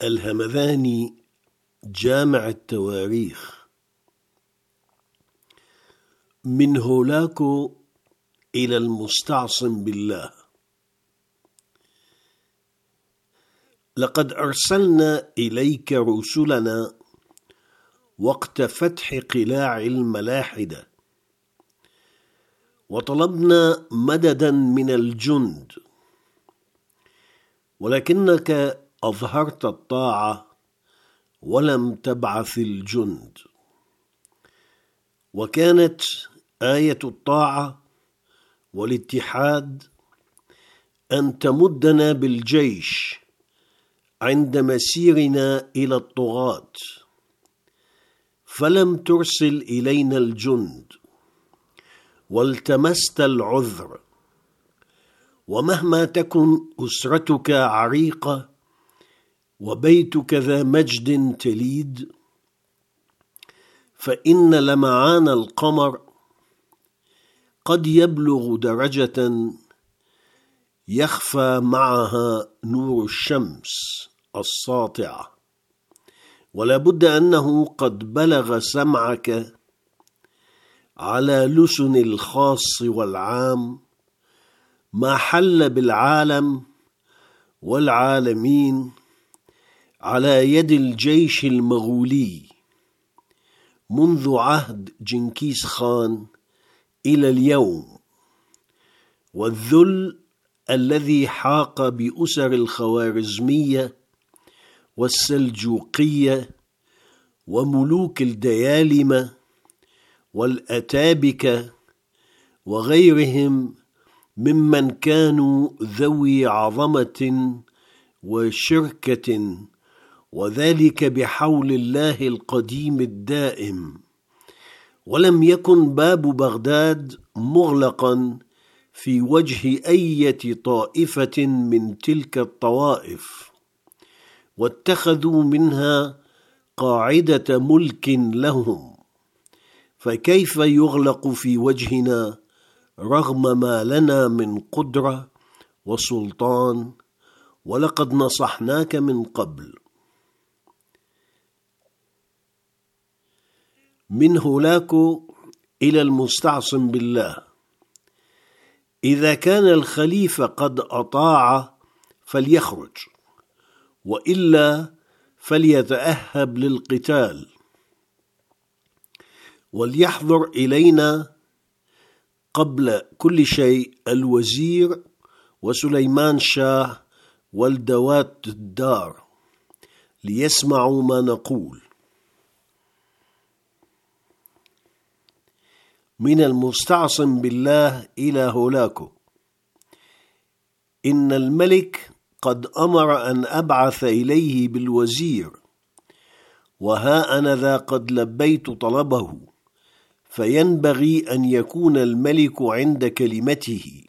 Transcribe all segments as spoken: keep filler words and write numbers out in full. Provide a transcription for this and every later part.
الهمذاني، جامع التواريخ. من هولاكو إلى المستعصم بالله. لقد أرسلنا إليك رسلنا وقت فتح قلاع الملاحدة، وطلبنا مددا من الجند، ولكنك أظهرت الطاعة ولم تبعث الجند. وكانت آية الطاعة والاتحاد أن تمدنا بالجيش عند مسيرنا إلى الطغاة، فلم ترسل إلينا الجند، والتمست العذر. ومهما تكن أسرتك عريقة وبيتك ذا مجد تليد، فإن لمعان القمر قد يبلغ درجة يخفى معها نور الشمس الساطعة، ولا بد أنه قد بلغ سمعك على لسن الخاص والعام ما حل بالعالم والعالمين على يد الجيش المغولي منذ عهد جنكيز خان إلى اليوم، والذل الذي حاق بأسر الخوارزمية والسلجوقية وملوك الديالمة والأتابكة وغيرهم ممن كانوا ذوي عظمة وشركة، وذلك بحول الله القديم الدائم. ولم يكن باب بغداد مغلقا في وجه أية طائفة من تلك الطوائف، واتخذوا منها قاعدة ملك لهم، فكيف يغلق في وجهنا رغم ما لنا من قدرة وسلطان، ولقد نصحناك من قبل. من هولاكو إلى المستعصم بالله. إذا كان الخليفة قد أطاع فليخرج، وإلا فليتأهب للقتال، وليحضر إلينا قبل كل شيء الوزير وسليمان شاه والدوات الدار ليسمعوا ما نقول. من المستعصم بالله إلى هولاكو. إن الملك قد أمر أن أبعث إليه بالوزير، وها أنا ذا قد لبيت طلبه، فينبغي أن يكون الملك عند كلمته.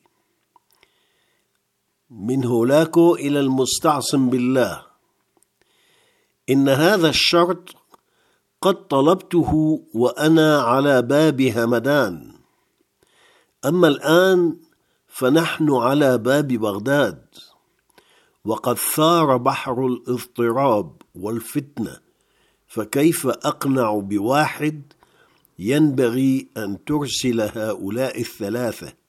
من هولاكو إلى المستعصم بالله. إن هذا الشرط قد طلبته وأنا على باب همدان، أما الآن فنحن على باب بغداد، وقد ثار بحر الاضطراب والفتنة، فكيف أقنع بواحد؟ ينبغي أن ترسل هؤلاء الثلاثة.